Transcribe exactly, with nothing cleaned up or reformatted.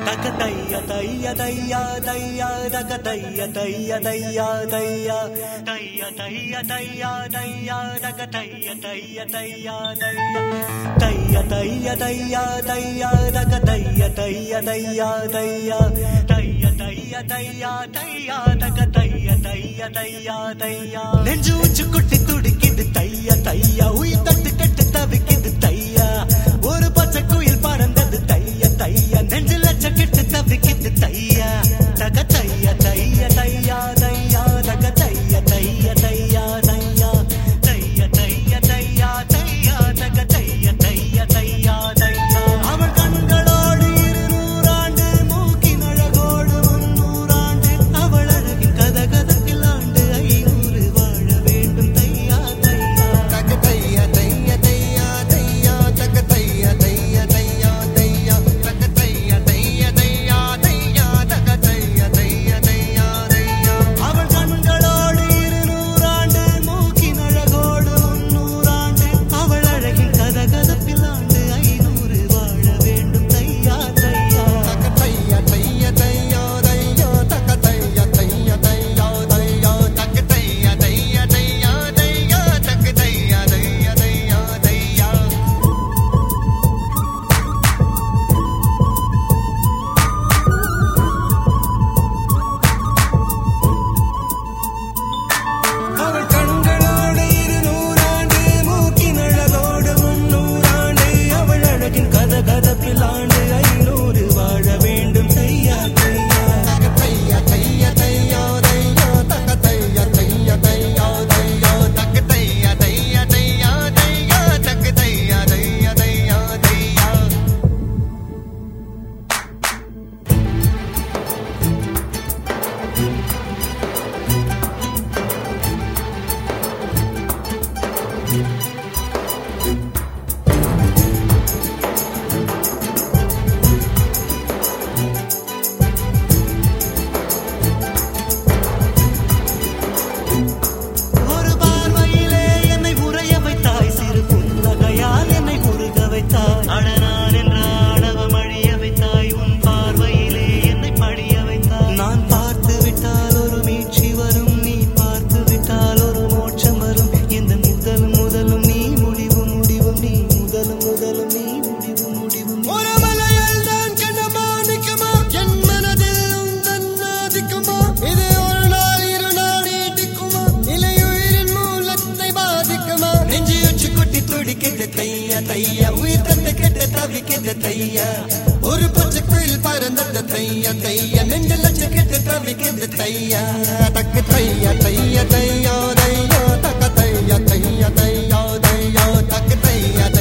தகதைய தைய தையா தையா தகதைய தைய தையா தையா தைய தைய தையா தையா தகதைய தைய தையா தையா தைய தைய தையா தையா தகதைய தைய தையா தையா தைய தைய தையா தையா தகதைய தைய தையா தையா நெஞ்சு உச்சு குட்டி துடிக்குது தையா தையா உயிர் தட்டு கட்டு தவிக்குது தையா ஒரு பச்சை குயில் பறந்தது தையா தையா நெஞ்சு லட்ச கெட்டு தவிக்குது தையா தக தையா தையா தையா தையா தக தையா தையா தையா தையா தையா தையா தையா தையா தக தையா தையா தையா தையா அவள் கண்களோடு இருநூறாண்டு மூக்கின் அழகோடு முன்னூறாண்டு அவள் அழகின் கத கதத்தில் ஆண்டு ஐநூறு வாழ வேண்டும் தையா தையா தக தையா தையா தையா தையா தக தையா தையா தையா தையா தக தையா தையா தையா தையா தக தையா தையா தையா தையா அவள் கண்களோடு இருநூறாண்டு மூக்கின் அழகோடு முன்னூறாண்டு அவள் அழகின் கத கதப்பில் ஆண்டு ஐநூறு வாழ வேண்டும் தையா தையா தக தையா தையா தையா தையா தக தையா தையா தையா தையா தக தையா தையா தையா தையா தக தையா தையா தையா தையா அவள் கண்களோடு இருநூறாண்டு மூக்கின் அழகோடு முன்னூறாண்டு அவள் அழகின் கத கதப்பில் ஆண்டு ஐநூறு வாழ வேண்டும் தையா தையா தக தையா தையா தையா தையா தக தையா தையா தையா தையா தக தையா தையா தையா தையா தக தையா தையா தையா தையா ஒரு பார்வையிலே என்னை உறைய வைத்தாய் சிறு புன்னகையால் என்னை உருக வைத்தாய் அடனான் என்ற ஆணவம் அழிய வைத்தாய் உன் பார்வையிலே என்னை படிய வைத்தாய் நான் பார்த்து விட்டால் ஒரு மீட்சி வரும் நீ பார்த்து விட்டால் ஒரு மோட்சம் வரும் எந்த முதலும் முதலும் நீ முடிவும் முடிவும் நீ முதலும் முதலும் நீ முடிவும் முடிவும் ஒரு மலையில் நான் கண்ட மாணிக்கமா என் மனதில் உந்தன் ஆதிக்கமா இது ஒரு நாள் இரு நாள் நீடிக்குமா இலையுயிரின் மூலத்தை பாதிக்குமா நெஞ்சு உச்சு குட்டி துடிக்குது தையா தையா உயிர் தந்து கெட்டு தவிக்குது தையா ஒரு பச்சை குயில் பறந்தது தையா தையா நெஞ்சு லட்ச கெட்டு தவிக்குது தையா தக்கு தையா தையா தையா தையா தக்க தையா தையா தையா தையா தக்கு தையா